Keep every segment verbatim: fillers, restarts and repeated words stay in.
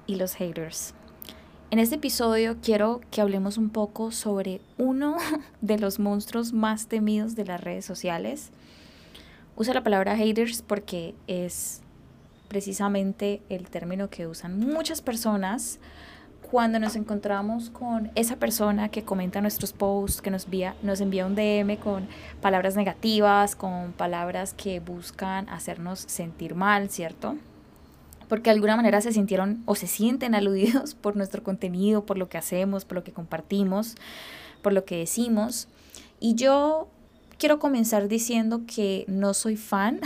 y los haters. En este episodio quiero que hablemos un poco sobre uno de los monstruos más temidos de las redes sociales. Uso la palabra haters porque es precisamente el término que usan muchas personas cuando nos encontramos con esa persona que comenta nuestros posts, que nos envía, nos envía un D M con palabras negativas, con palabras que buscan hacernos sentir mal, ¿cierto? Porque de alguna manera se sintieron o se sienten aludidos por nuestro contenido, por lo que hacemos, por lo que compartimos, por lo que decimos. Y yo quiero comenzar diciendo que no soy fan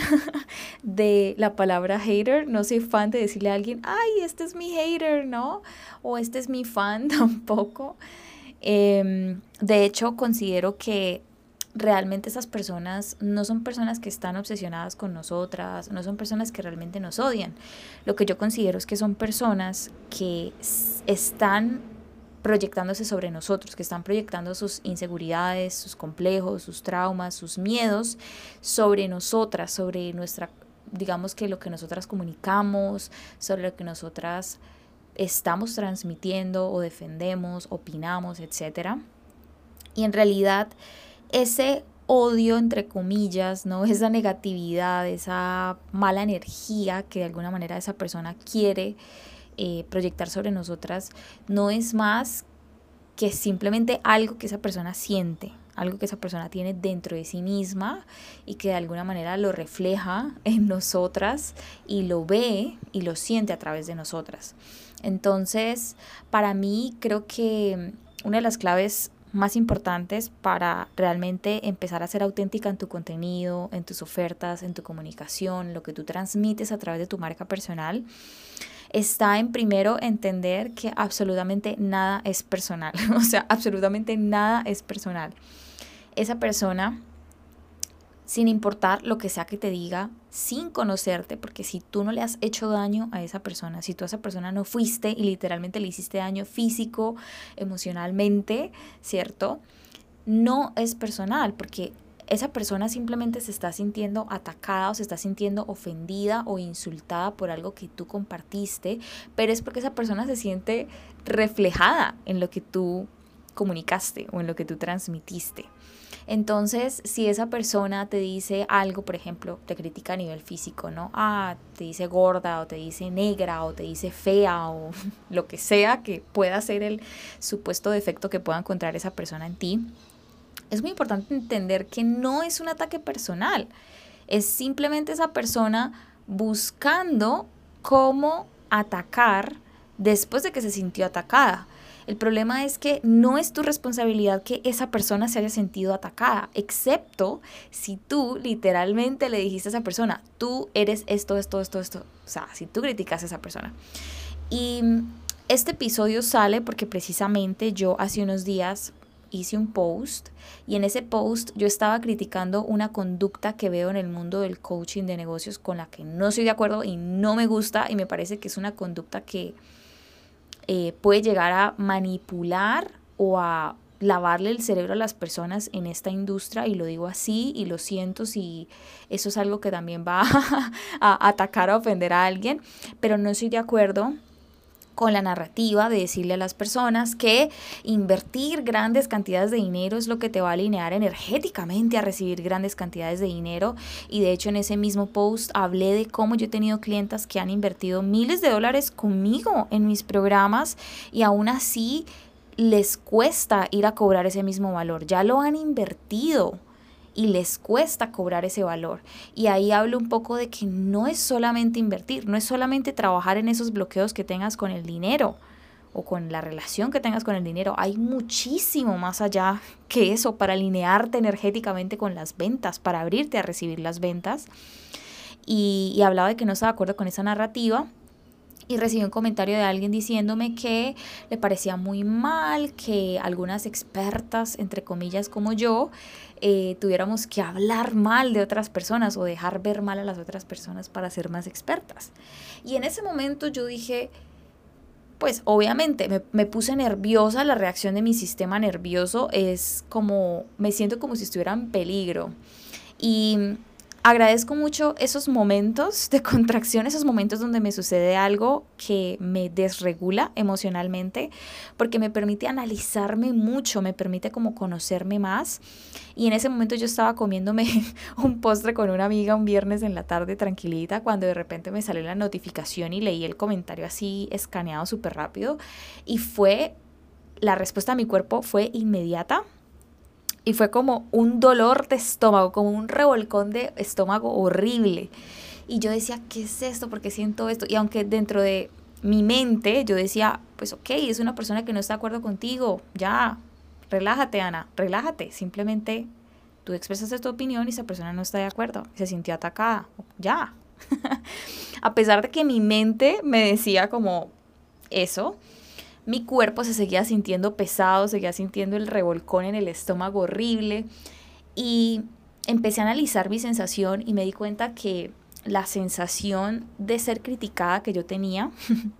de la palabra hater, no soy fan de decirle a alguien, ay, este es mi hater, ¿no? O este es mi fan, tampoco. Eh, de hecho, considero que realmente esas personas no son personas que están obsesionadas con nosotras, no son personas que realmente nos odian. Lo que yo considero es que son personas que están proyectándose sobre nosotros, que están proyectando sus inseguridades, sus complejos, sus traumas, sus miedos sobre nosotras, sobre nuestra, digamos que lo que nosotras comunicamos, sobre lo que nosotras estamos transmitiendo o defendemos, opinamos, etcétera. Y en realidad ese odio, entre comillas, ¿no? Esa negatividad, esa mala energía que de alguna manera esa persona quiere eh, proyectar sobre nosotras, no es más que simplemente algo que esa persona siente, algo que esa persona tiene dentro de sí misma y que de alguna manera lo refleja en nosotras y lo ve y lo siente a través de nosotras. Entonces, para mí creo que una de las claves más importantes para realmente empezar a ser auténtica en tu contenido, en tus ofertas, en tu comunicación, lo que tú transmites a través de tu marca personal, está en primero entender que absolutamente nada es personal. O sea, absolutamente nada es personal. Esa persona, sin importar lo que sea que te diga, sin conocerte, porque si tú no le has hecho daño a esa persona, si tú a esa persona no fuiste y literalmente le hiciste daño físico, emocionalmente, ¿cierto? No es personal, porque esa persona simplemente se está sintiendo atacada o se está sintiendo ofendida o insultada por algo que tú compartiste, pero es porque esa persona se siente reflejada en lo que tú comunicaste o en lo que tú transmitiste. Entonces, si esa persona te dice algo, por ejemplo, te critica a nivel físico, ¿no? Ah, te dice gorda o te dice negra o te dice fea o lo que sea que pueda ser el supuesto defecto que pueda encontrar esa persona en ti, es muy importante entender que no es un ataque personal, es simplemente esa persona buscando cómo atacar después de que se sintió atacada. El problema es que no es tu responsabilidad que esa persona se haya sentido atacada, excepto si tú literalmente le dijiste a esa persona, tú eres esto, esto, esto, esto. O sea, si tú criticas a esa persona. Y este episodio sale porque precisamente yo hace unos días hice un post y en ese post yo estaba criticando una conducta que veo en el mundo del coaching de negocios con la que no estoy de acuerdo y no me gusta, y me parece que es una conducta que eh, puede llegar a manipular o a lavarle el cerebro a las personas en esta industria, y lo digo así y lo siento si eso es algo que también va a, a atacar o ofender a alguien, pero no estoy de acuerdo con la narrativa de decirle a las personas que invertir grandes cantidades de dinero es lo que te va a alinear energéticamente a recibir grandes cantidades de dinero. Y de hecho en ese mismo post hablé de cómo yo he tenido clientas que han invertido miles de dólares conmigo en mis programas y aún así les cuesta ir a cobrar ese mismo valor. Ya lo han invertido y les cuesta cobrar ese valor. Y ahí hablo un poco de que no es solamente invertir, no es solamente trabajar en esos bloqueos que tengas con el dinero o con la relación que tengas con el dinero. Hay muchísimo más allá que eso para alinearte energéticamente con las ventas, para abrirte a recibir las ventas. Y, y hablaba de que no estaba de acuerdo con esa narrativa. Y recibí un comentario de alguien diciéndome que le parecía muy mal que algunas expertas, entre comillas, como yo, eh, tuviéramos que hablar mal de otras personas o dejar ver mal a las otras personas para ser más expertas. Y en ese momento yo dije, pues obviamente me, me puse nerviosa, la reacción de mi sistema nervioso es como, me siento como si estuviera en peligro. Y agradezco mucho esos momentos de contracción, esos momentos donde me sucede algo que me desregula emocionalmente, porque me permite analizarme mucho, me permite como conocerme más. Y en ese momento yo estaba comiéndome un postre con una amiga un viernes en la tarde tranquilita, cuando de repente me salió la notificación y leí el comentario así escaneado súper rápido, y fue, la respuesta de mi cuerpo fue inmediata. Y fue como un dolor de estómago, como un revolcón de estómago horrible. Y yo decía, ¿qué es esto? ¿Por qué siento esto? Y aunque dentro de mi mente yo decía, pues ok, es una persona que no está de acuerdo contigo, ya, relájate, Ana, relájate. Simplemente tú expresaste tu opinión y esa persona no está de acuerdo, se sintió atacada, ya. A pesar de que mi mente me decía como eso, mi cuerpo se seguía sintiendo pesado, seguía sintiendo el revolcón en el estómago horrible, y empecé a analizar mi sensación y me di cuenta que la sensación de ser criticada que yo tenía,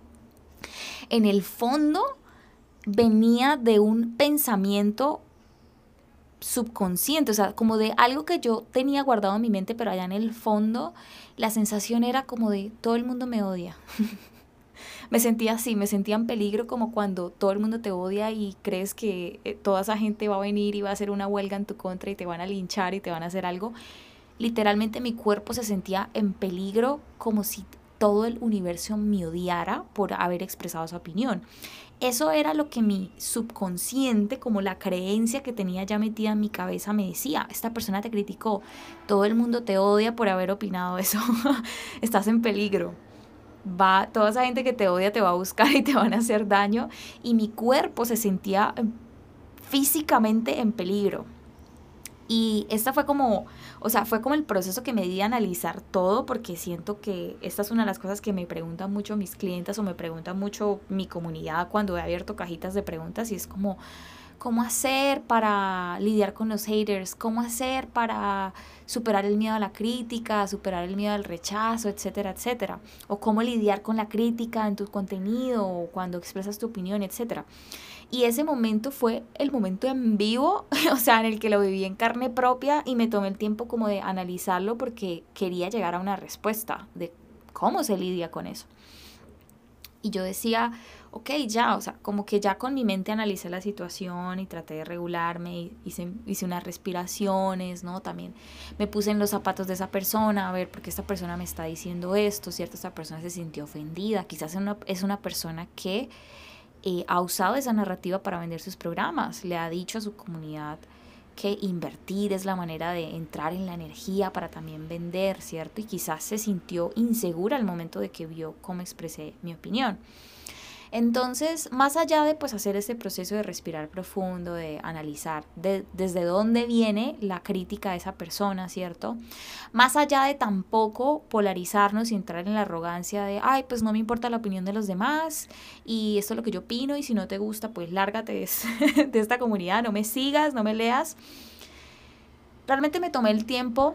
en el fondo venía de un pensamiento subconsciente, o sea, como de algo que yo tenía guardado en mi mente, pero allá en el fondo la sensación era como de todo el mundo me odia. Me sentía así, me sentía en peligro, como cuando todo el mundo te odia y crees que eh, toda esa gente va a venir y va a hacer una huelga en tu contra y te van a linchar y te van a hacer algo. Literalmente mi cuerpo se sentía en peligro, como si todo el universo me odiara por haber expresado su opinión. Eso era lo que mi subconsciente, como la creencia que tenía ya metida en mi cabeza, me decía: esta persona te criticó, todo el mundo te odia por haber opinado eso, estás en peligro. Va, toda esa gente que te odia te va a buscar y te van a hacer daño. Y mi cuerpo se sentía físicamente en peligro. Y esta fue como, o sea, fue como el proceso que me di a analizar todo, porque siento que esta es una de las cosas que me preguntan mucho mis clientes o me preguntan mucho mi comunidad cuando he abierto cajitas de preguntas, y es como, ¿cómo hacer para lidiar con los haters? ¿Cómo hacer para superar el miedo a la crítica, superar el miedo al rechazo, etcétera, etcétera? O cómo lidiar con la crítica en tu contenido o cuando expresas tu opinión, etcétera. Y ese momento fue el momento en vivo, o sea, en el que lo viví en carne propia, y me tomé el tiempo como de analizarlo porque quería llegar a una respuesta de cómo se lidia con eso. Y yo decía, ok, ya, o sea, como que ya con mi mente analicé la situación y traté de regularme, y hice, hice unas respiraciones, ¿no? También me puse en los zapatos de esa persona, a ver, ¿por qué esta persona me está diciendo esto? ¿Cierto? Esta persona se sintió ofendida, quizás es una, es una persona que eh, ha usado esa narrativa para vender sus programas, le ha dicho a su comunidad que invertir es la manera de entrar en la energía para también vender, ¿cierto? Y quizás se sintió insegura al momento de que vio cómo expresé mi opinión. Entonces, más allá de pues hacer este proceso de respirar profundo, de analizar de, desde dónde viene la crítica de esa persona, ¿cierto? Más allá de tampoco polarizarnos y entrar en la arrogancia de, ay, pues no me importa la opinión de los demás y esto es lo que yo opino, y si no te gusta, pues lárgate de, de esta comunidad, no me sigas, no me leas. Realmente me tomé el tiempo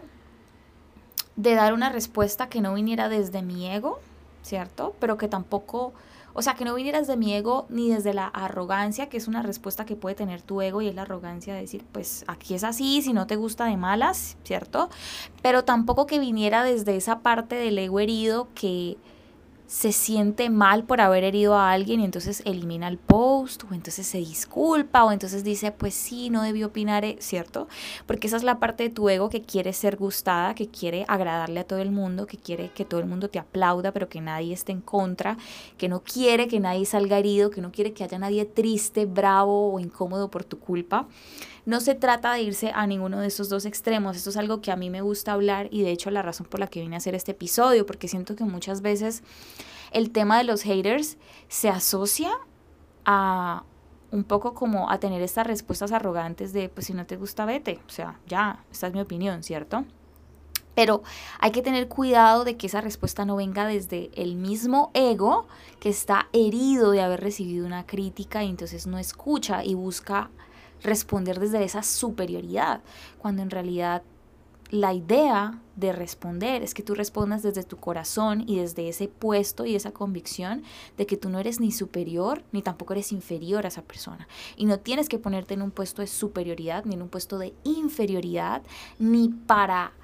de dar una respuesta que no viniera desde mi ego, ¿cierto? Pero que tampoco... O sea, que no viniera desde mi ego ni desde la arrogancia, que es una respuesta que puede tener tu ego, y es la arrogancia de decir, pues aquí es así, si no te gusta de malas, ¿cierto? Pero tampoco que viniera desde esa parte del ego herido que se siente mal por haber herido a alguien y entonces elimina el post, o entonces se disculpa, o entonces dice, pues sí, no debí opinar, ¿cierto? Porque esa es la parte de tu ego que quiere ser gustada, que quiere agradarle a todo el mundo, que quiere que todo el mundo te aplauda, pero que nadie esté en contra, que no quiere que nadie salga herido, que no quiere que haya nadie triste, bravo o incómodo por tu culpa. No se trata de irse a ninguno de esos dos extremos. Esto es algo que a mí me gusta hablar, y de hecho la razón por la que vine a hacer este episodio, porque siento que muchas veces el tema de los haters se asocia a un poco como a tener estas respuestas arrogantes de, pues si no te gusta, vete, o sea, ya, esta es mi opinión, ¿cierto? Pero hay que tener cuidado de que esa respuesta no venga desde el mismo ego que está herido de haber recibido una crítica, y entonces no escucha y busca responder desde esa superioridad, cuando en realidad la idea de responder es que tú respondas desde tu corazón y desde ese puesto y esa convicción de que tú no eres ni superior ni tampoco eres inferior a esa persona, y no tienes que ponerte en un puesto de superioridad ni en un puesto de inferioridad, ni para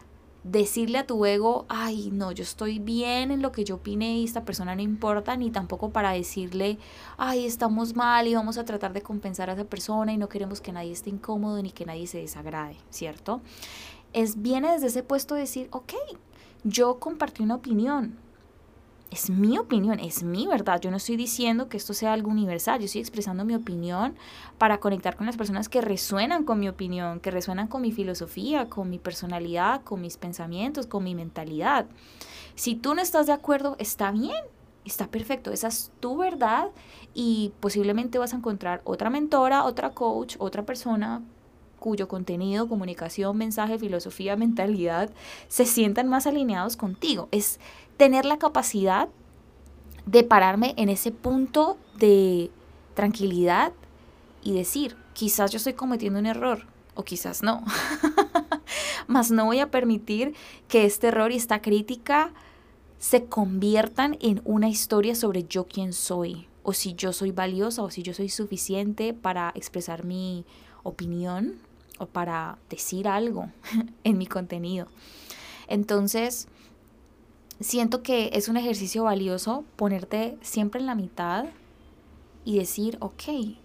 decirle a tu ego, ay, no, yo estoy bien en lo que yo opine y esta persona no importa, ni tampoco para decirle, ay, estamos mal y vamos a tratar de compensar a esa persona y no queremos que nadie esté incómodo ni que nadie se desagrade, ¿cierto? Es viene desde ese puesto de decir, ok, yo compartí una opinión, es mi opinión, es mi verdad. Yo no estoy diciendo que esto sea algo universal, yo estoy expresando mi opinión para conectar con las personas que resuenan con mi opinión, que resuenan con mi filosofía, con mi personalidad, con mis pensamientos, con mi mentalidad. Si tú no estás de acuerdo, está bien, está perfecto, esa es tu verdad y posiblemente vas a encontrar otra mentora, otra coach, otra persona cuyo contenido, comunicación, mensaje, filosofía, mentalidad se sientan más alineados contigo. Es tener la capacidad de pararme en ese punto de tranquilidad y decir, quizás yo estoy cometiendo un error o quizás no. Mas no voy a permitir que este error y esta crítica se conviertan en una historia sobre yo quién soy, o si yo soy valiosa, o si yo soy suficiente para expresar mi opinión o para decir algo en mi contenido. Entonces, siento que es un ejercicio valioso ponerte siempre en la mitad y decir, ok,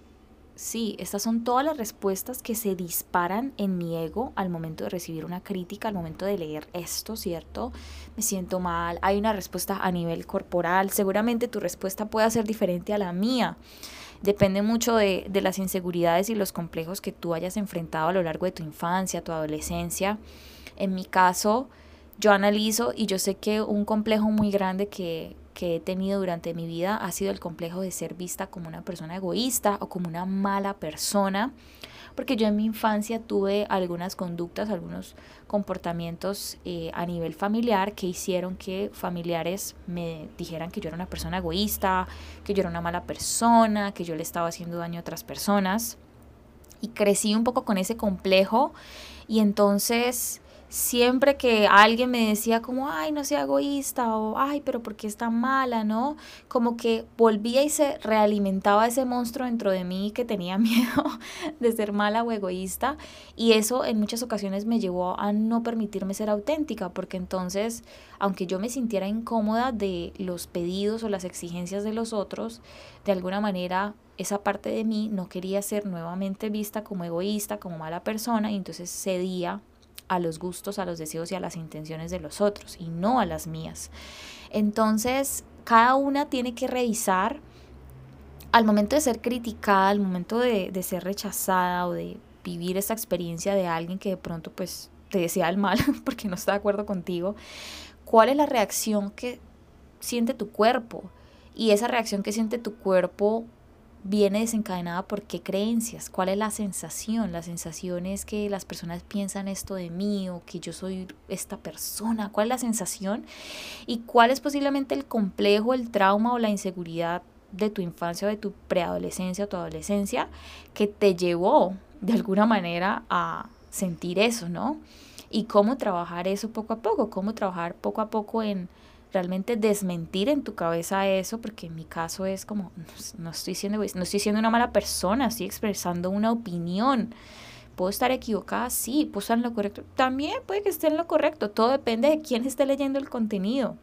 sí, estas son todas las respuestas que se disparan en mi ego al momento de recibir una crítica, al momento de leer esto, ¿cierto? Me siento mal, hay una respuesta a nivel corporal, seguramente tu respuesta pueda ser diferente a la mía. Depende mucho de, de las inseguridades y los complejos que tú hayas enfrentado a lo largo de tu infancia, tu adolescencia. En mi caso, yo analizo y yo sé que un complejo muy grande que, que he tenido durante mi vida ha sido el complejo de ser vista como una persona egoísta o como una mala persona, porque yo en mi infancia tuve algunas conductas, algunos comportamientos eh, a nivel familiar que hicieron que familiares me dijeran que yo era una persona egoísta, que yo era una mala persona, que yo le estaba haciendo daño a otras personas. Y crecí un poco con ese complejo y entonces siempre que alguien me decía como, ay, no sea egoísta o, ay, pero ¿por qué es tan mala?, ¿no? Como que volvía y se realimentaba ese monstruo dentro de mí que tenía miedo de ser mala o egoísta y eso en muchas ocasiones me llevó a no permitirme ser auténtica porque entonces, aunque yo me sintiera incómoda de los pedidos o las exigencias de los otros, de alguna manera esa parte de mí no quería ser nuevamente vista como egoísta, como mala persona y entonces cedía a los gustos, a los deseos y a las intenciones de los otros y no a las mías. Entonces, cada una tiene que revisar al momento de ser criticada, al momento de, de ser rechazada o de vivir esa experiencia de alguien que de pronto pues te desea el mal porque no está de acuerdo contigo, cuál es la reacción que siente tu cuerpo y esa reacción que siente tu cuerpo viene desencadenada por qué creencias, cuál es la sensación. La sensación es que las personas piensan esto de mí o que yo soy esta persona, cuál es la sensación y cuál es posiblemente el complejo, el trauma o la inseguridad de tu infancia o de tu preadolescencia o tu adolescencia que te llevó de alguna manera a sentir eso, ¿no? Y cómo trabajar eso poco a poco, cómo trabajar poco a poco en realmente desmentir en tu cabeza eso, porque en mi caso es como, no, no estoy siendo no estoy siendo una mala persona, estoy expresando una opinión. ¿Puedo estar equivocada? Sí. ¿Puedo estar en lo correcto? También puede que esté en lo correcto. Todo depende de quién esté leyendo el contenido.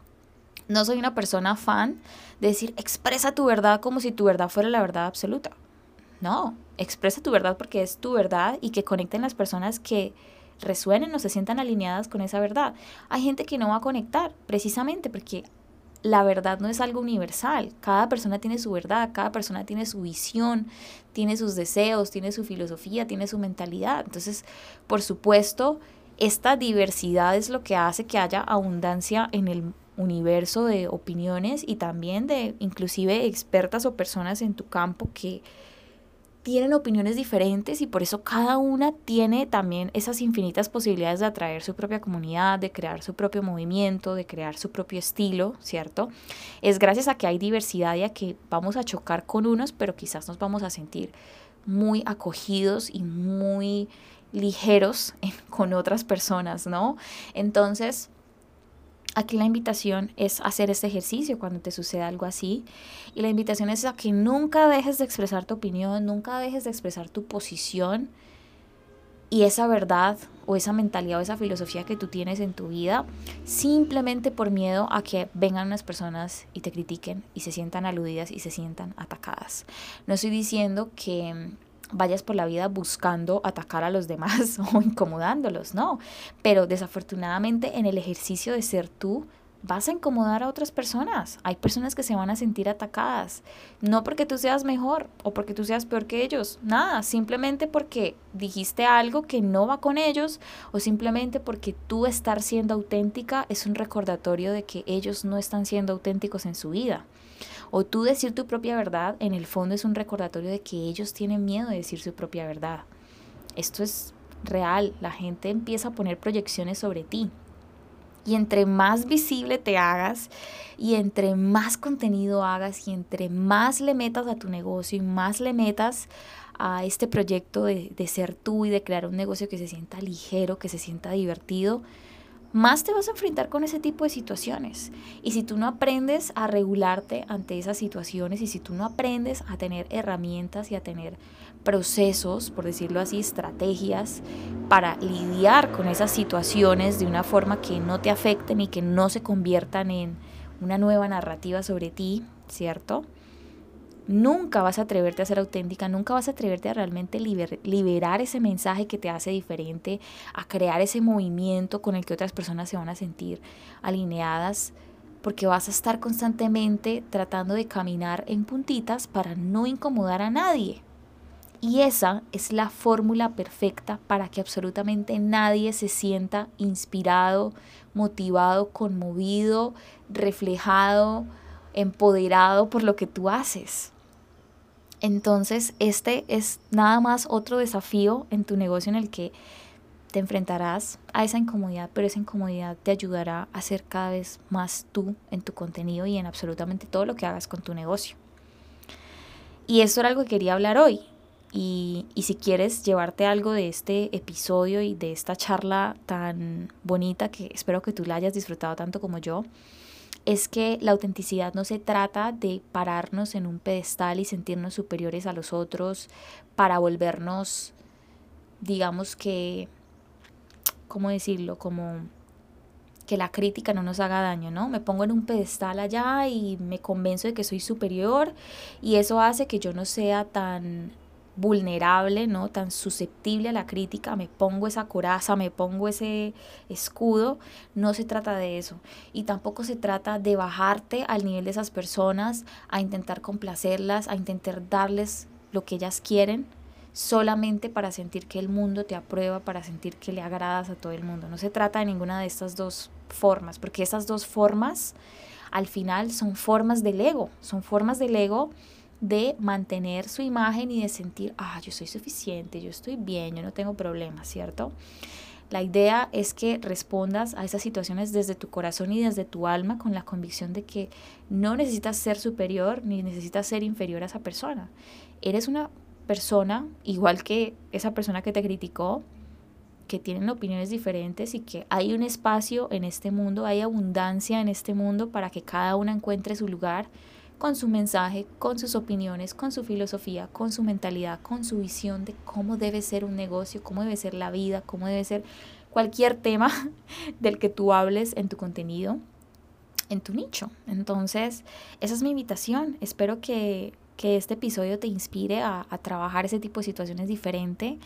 No soy una persona fan de decir, expresa tu verdad como si tu verdad fuera la verdad absoluta. No, expresa tu verdad porque es tu verdad y que conecten las personas que resuenen o se sientan alineadas con esa verdad. Hay gente que no va a conectar precisamente porque la verdad no es algo universal. Cada persona tiene su verdad, cada persona tiene su visión, tiene sus deseos, tiene su filosofía, tiene su mentalidad. Entonces, por supuesto, esta diversidad es lo que hace que haya abundancia en el universo de opiniones y también de inclusive expertas o personas en tu campo que tienen opiniones diferentes y por eso cada una tiene también esas infinitas posibilidades de atraer su propia comunidad, de crear su propio movimiento, de crear su propio estilo, ¿cierto? Es gracias a que hay diversidad y a que vamos a chocar con unos, pero quizás nos vamos a sentir muy acogidos y muy ligeros en, con otras personas, ¿no? Entonces, aquí la invitación es hacer este ejercicio cuando te suceda algo así y la invitación es a que nunca dejes de expresar tu opinión, nunca dejes de expresar tu posición y esa verdad o esa mentalidad o esa filosofía que tú tienes en tu vida simplemente por miedo a que vengan unas personas y te critiquen y se sientan aludidas y se sientan atacadas. No estoy diciendo que vayas por la vida buscando atacar a los demás o incomodándolos, no, pero desafortunadamente en el ejercicio de ser tú vas a incomodar a otras personas. Hay personas que se van a sentir atacadas, no porque tú seas mejor o porque tú seas peor que ellos, nada, simplemente porque dijiste algo que no va con ellos o simplemente porque tú estar siendo auténtica es un recordatorio de que ellos no están siendo auténticos en su vida. O tú decir tu propia verdad, en el fondo es un recordatorio de que ellos tienen miedo de decir su propia verdad. Esto es real, la gente empieza a poner proyecciones sobre ti. Y entre más visible te hagas y entre más contenido hagas y entre más le metas a tu negocio y más le metas a este proyecto de, de ser tú y de crear un negocio que se sienta ligero, que se sienta divertido, más te vas a enfrentar con ese tipo de situaciones. Y si tú no aprendes a regularte ante esas situaciones y si tú no aprendes a tener herramientas y a tener procesos, por decirlo así, estrategias para lidiar con esas situaciones de una forma que no te afecten y que no se conviertan en una nueva narrativa sobre ti, ¿cierto? Nunca vas a atreverte a ser auténtica, nunca vas a atreverte a realmente liber, liberar ese mensaje que te hace diferente, a crear ese movimiento con el que otras personas se van a sentir alineadas, porque vas a estar constantemente tratando de caminar en puntitas para no incomodar a nadie. Y esa es la fórmula perfecta para que absolutamente nadie se sienta inspirado, motivado, conmovido, reflejado, empoderado por lo que tú haces. Entonces, este es nada más otro desafío en tu negocio en el que te enfrentarás a esa incomodidad, pero esa incomodidad te ayudará a ser cada vez más tú en tu contenido y en absolutamente todo lo que hagas con tu negocio. Y esto era algo que quería hablar hoy. Y, y si quieres llevarte algo de este episodio y de esta charla tan bonita, que espero que tú la hayas disfrutado tanto como yo, es que la autenticidad no se trata de pararnos en un pedestal y sentirnos superiores a los otros para volvernos, digamos que, ¿cómo decirlo? Como que la crítica no nos haga daño, ¿no? Me pongo en un pedestal allá y me convenzo de que soy superior y eso hace que yo no sea tan vulnerable, ¿no? Tan susceptible a la crítica, me pongo esa coraza, me pongo ese escudo. No se trata de eso y tampoco se trata de bajarte al nivel de esas personas, a intentar complacerlas, a intentar darles lo que ellas quieren solamente para sentir que el mundo te aprueba, para sentir que le agradas a todo el mundo. No se trata de ninguna de estas dos formas, porque esas dos formas al final son formas del ego, son formas del ego de mantener su imagen y de sentir, ah, yo soy suficiente, yo estoy bien, yo no tengo problemas, ¿cierto? La idea es que respondas a esas situaciones desde tu corazón y desde tu alma con la convicción de que no necesitas ser superior ni necesitas ser inferior a esa persona. Eres una persona, igual que esa persona que te criticó, que tienen opiniones diferentes y que hay un espacio en este mundo, hay abundancia en este mundo para que cada una encuentre su lugar con su mensaje, con sus opiniones, con su filosofía, con su mentalidad, con su visión de cómo debe ser un negocio, cómo debe ser la vida, cómo debe ser cualquier tema del que tú hables en tu contenido, en tu nicho. Entonces, esa es mi invitación. Espero que, que este episodio te inspire a, a trabajar ese tipo de situaciones diferente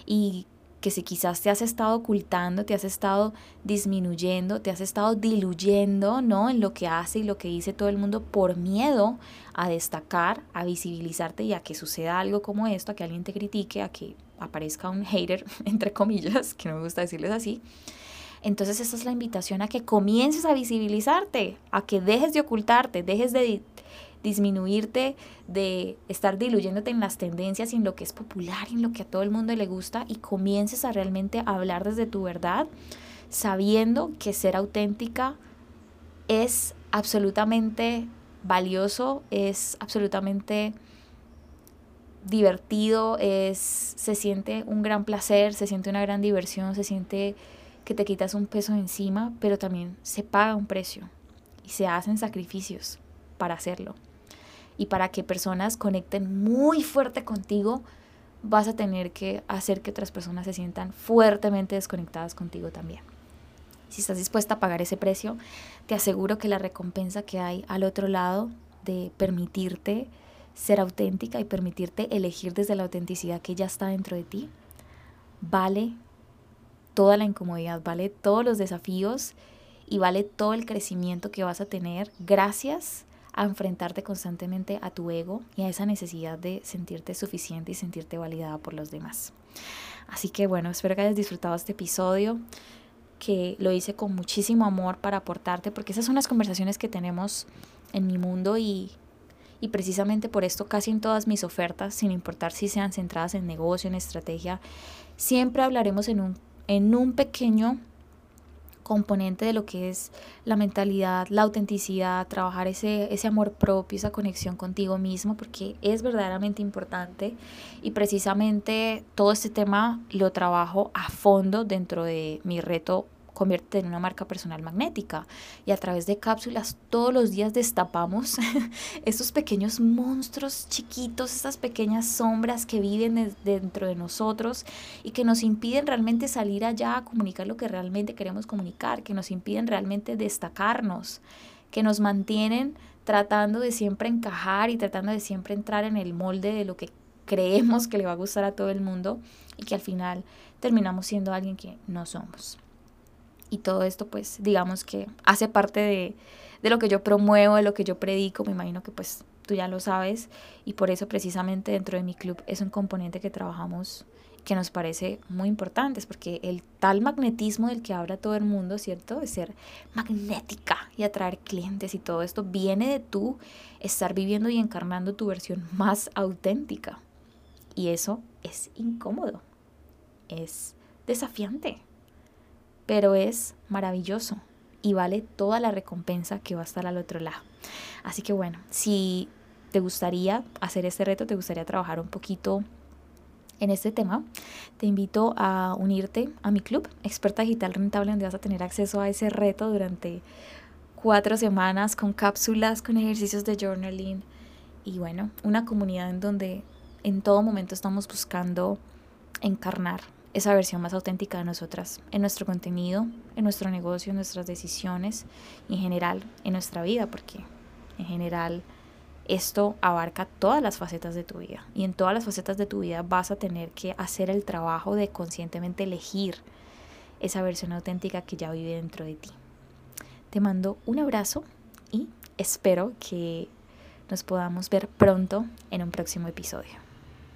y que si quizás te has estado ocultando, te has estado disminuyendo, te has estado diluyendo, ¿no? En lo que hace y lo que dice todo el mundo por miedo a destacar, a visibilizarte y a que suceda algo como esto, a que alguien te critique, a que aparezca un hater, entre comillas, que no me gusta decirles así. Entonces esta es la invitación a que comiences a visibilizarte, a que dejes de ocultarte, dejes de disminuirte, de estar diluyéndote en las tendencias y en lo que es popular y en lo que a todo el mundo le gusta y comiences a realmente hablar desde tu verdad, sabiendo que ser auténtica es absolutamente valioso, es absolutamente divertido, es, se siente un gran placer, se siente una gran diversión, se siente que te quitas un peso de encima, pero también se paga un precio y se hacen sacrificios para hacerlo. Y para que personas conecten muy fuerte contigo, vas a tener que hacer que otras personas se sientan fuertemente desconectadas contigo también. Si estás dispuesta a pagar ese precio, te aseguro que la recompensa que hay al otro lado de permitirte ser auténtica y permitirte elegir desde la autenticidad que ya está dentro de ti, vale toda la incomodidad, vale todos los desafíos y vale todo el crecimiento que vas a tener gracias a enfrentarte constantemente a tu ego y a esa necesidad de sentirte suficiente y sentirte validada por los demás. Así que bueno, espero que hayas disfrutado este episodio, que lo hice con muchísimo amor para aportarte, porque esas son las conversaciones que tenemos en mi mundo y, y precisamente por esto casi en todas mis ofertas, sin importar si sean centradas en negocio, en estrategia, siempre hablaremos en un, en un pequeño componente de lo que es la mentalidad, la autenticidad, trabajar ese, ese amor propio, esa conexión contigo mismo, porque es verdaderamente importante y precisamente todo este tema lo trabajo a fondo dentro de mi reto Conviértete en una marca personal magnética, y a través de cápsulas todos los días destapamos estos pequeños monstruos chiquitos, estas pequeñas sombras que viven dentro de nosotros y que nos impiden realmente salir allá a comunicar lo que realmente queremos comunicar, que nos impiden realmente destacarnos, que nos mantienen tratando de siempre encajar y tratando de siempre entrar en el molde de lo que creemos que le va a gustar a todo el mundo, y que al final terminamos siendo alguien que no somos. Y todo esto, pues, digamos que hace parte de, de lo que yo promuevo, de lo que yo predico. Me imagino que, pues, tú ya lo sabes. Y por eso, precisamente, dentro de mi club es un componente que trabajamos, que nos parece muy importante. Es porque el tal magnetismo del que habla todo el mundo, ¿cierto? De ser magnética y atraer clientes y todo esto, viene de tú estar viviendo y encarnando tu versión más auténtica. Y eso es incómodo. Es desafiante. Pero es maravilloso y vale toda la recompensa que va a estar al otro lado. Así que bueno, si te gustaría hacer este reto, te gustaría trabajar un poquito en este tema, te invito a unirte a mi club Experta Digital Rentable, donde vas a tener acceso a ese reto durante cuatro semanas con cápsulas, con ejercicios de journaling y bueno, una comunidad en donde en todo momento estamos buscando encarnar esa versión más auténtica de nosotras, en nuestro contenido, en nuestro negocio, en nuestras decisiones y en general en nuestra vida, porque en general esto abarca todas las facetas de tu vida, y en todas las facetas de tu vida vas a tener que hacer el trabajo de conscientemente elegir esa versión auténtica que ya vive dentro de ti. Te mando un abrazo y espero que nos podamos ver pronto en un próximo episodio.